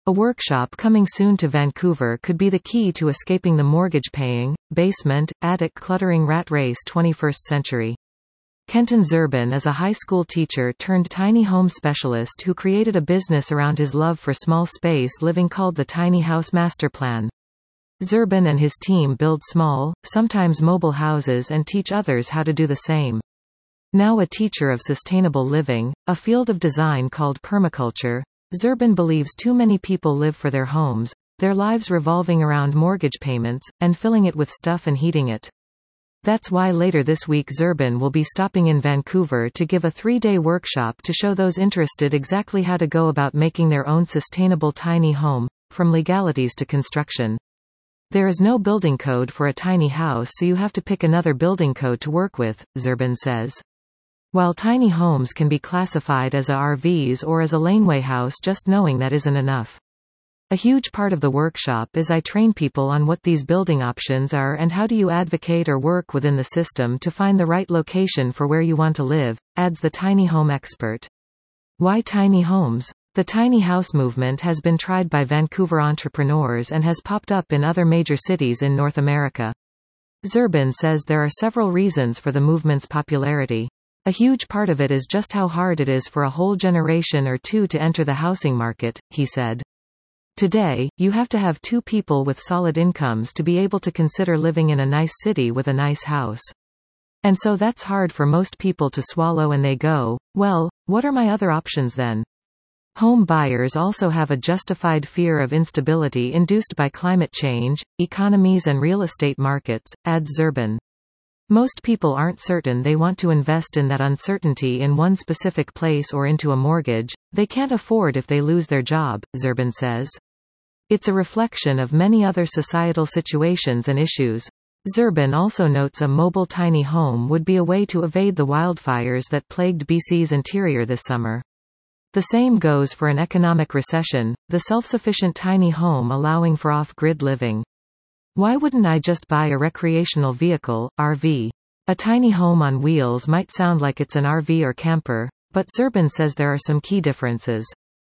A workshop coming soon to Vancouver could be the key to escaping the mortgage-paying, basement, attic cluttering rat race 21st century. Kenton Zerbin is a high school teacher turned tiny home specialist who created a business around his love for small space living called the Tiny House Master Plan. Zerbin and his team build small, sometimes mobile houses and teach others how to do the same. Now a teacher of sustainable living, a field of design called permaculture, Zerbin believes too many people live for their homes, their lives revolving around mortgage payments, and filling it with stuff and heating it. That's why later this week Zerbin will be stopping in Vancouver to give a 3-day workshop to show those interested exactly how to go about making their own sustainable tiny home, from legalities to construction. There is no building code for a tiny house, so you have to pick another building code to work with, Zerbin says. While tiny homes can be classified as RVs or as a laneway house, just knowing that isn't enough. A huge part of the workshop is I train people on what these building options are and how do you advocate or work within the system to find the right location for where you want to live, adds the tiny home expert. Why tiny homes? The tiny house movement has been tried by Vancouver entrepreneurs and has popped up in other major cities in North America. Zerbin says there are several reasons for the movement's popularity. A huge part of it is just how hard it is for a whole generation or two to enter the housing market, he said. Today, you have to have 2 people with solid incomes to be able to consider living in a nice city with a nice house. And so that's hard for most people to swallow, and they go, well, what are my other options then? Home buyers also have a justified fear of instability induced by climate change, economies and real estate markets, adds Zerbin. Most people aren't certain they want to invest in that uncertainty in one specific place or into a mortgage they can't afford if they lose their job, Zerbin says. It's a reflection of many other societal situations and issues. Zerbin also notes a mobile tiny home would be a way to evade the wildfires that plagued BC's interior this summer. The same goes for an economic recession, the self-sufficient tiny home allowing for off-grid living. Why wouldn't I just buy a recreational vehicle, RV? A tiny home on wheels might sound like it's an RV or camper, but Zerbin says there are some key differences.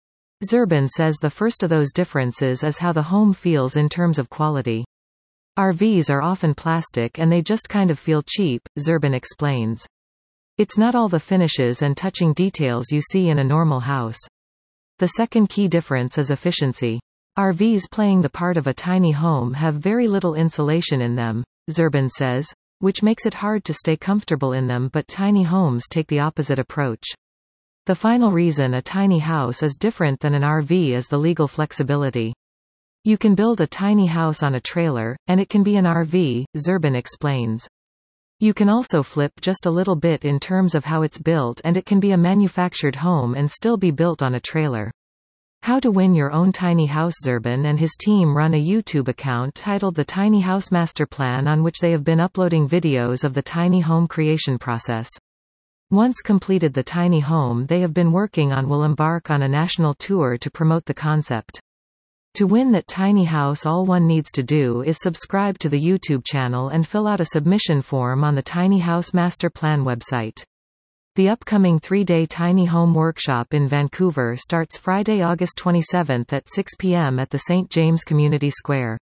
Zerbin says the first of those differences is how the home feels in terms of quality. RVs are often plastic and they just kind of feel cheap, Zerbin explains. It's not all the finishes and touching details you see in a normal house. The second key difference is efficiency. RVs playing the part of a tiny home have very little insulation in them, Zerbin says, which makes it hard to stay comfortable in them, but tiny homes take the opposite approach. The final reason a tiny house is different than an RV is the legal flexibility. You can build a tiny house on a trailer, and it can be an RV, Zerbin explains. You can also flip just a little bit in terms of how it's built, and it can be a manufactured home and still be built on a trailer. How to win your own tiny house. Zerbin and his team run a YouTube account titled The Tiny House Master Plan, on which they have been uploading videos of the tiny home creation process. Once completed, the tiny home they have been working on will embark on a national tour to promote the concept. To win that tiny house, all one needs to do is subscribe to the YouTube channel and fill out a submission form on the Tiny House Master Plan website. The upcoming 3-day tiny home workshop in Vancouver starts Friday, August 27 at 6 p.m. at the St. James Community Square.